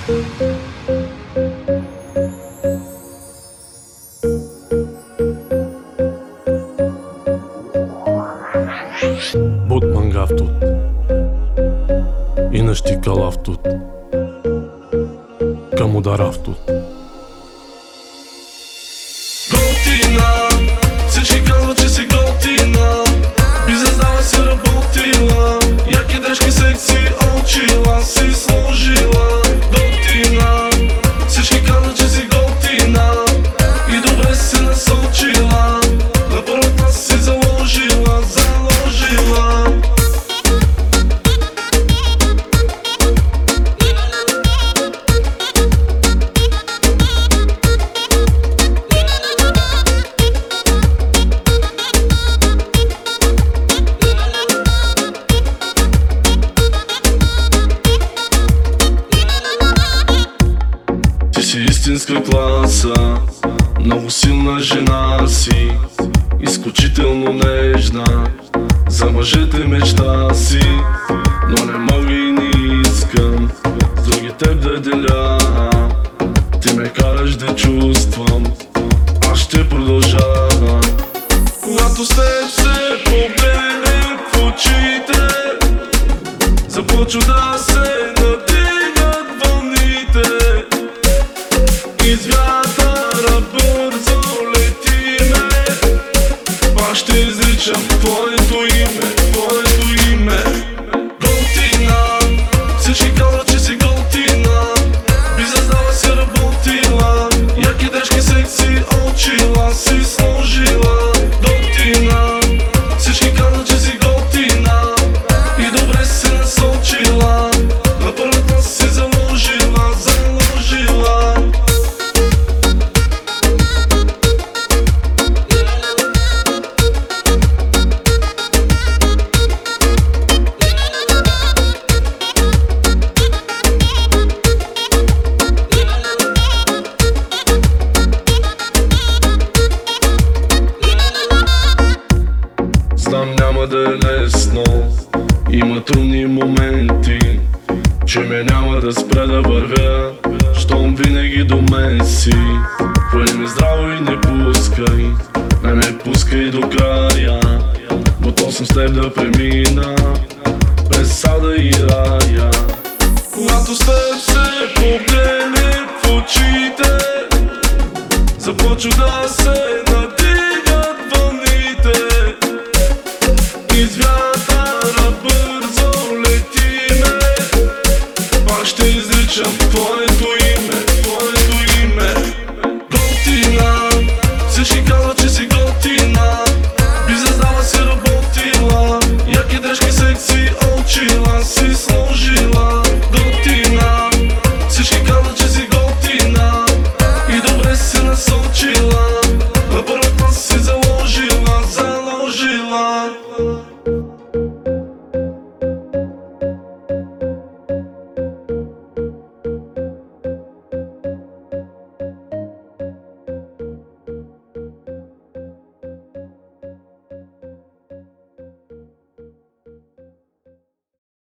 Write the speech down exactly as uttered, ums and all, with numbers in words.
Botman gaf tot и нащикалав тут, към ударав тут. Готина, всички казват, че си готина. Бизнес си работила, яки дрежки секси очила си сложила. Готина, всички казват, че си готина и добре си насочила. На първата си заложила, заложила. Ти си истинска класа, много силна жена си, изключително нежна, за мъжете мечта си. Но не мога и не искам с други теб да деля. Ти ме караш да чувствам, аз ще продължавам. Когато с теб се погледнем в очите, започва да се надигат вълните. Из вятъра бързо летиме, пак ще изричам твоето име, твоето име. Готина, всички казват, че си готина. Бизнес си работила, яки дрежки секси очила си сложила. Готина, всички казват, че си готина и добре си насочила. На първата си заложила, заложила. Знам, няма да е лесно, има трудни моменти, че ме няма да спре да вървя, щом винаги до мен си. Хвани ме здраво и не пускай, не ме пускай до края. Готов съм с теб да премина през сада и рая. Когато с теб се погледнем в очите, започва да се надигат вълните. Из вятъра бързо летиме, пак ще изричам твоето име, твоето име. Готина, всички казват, че си готина.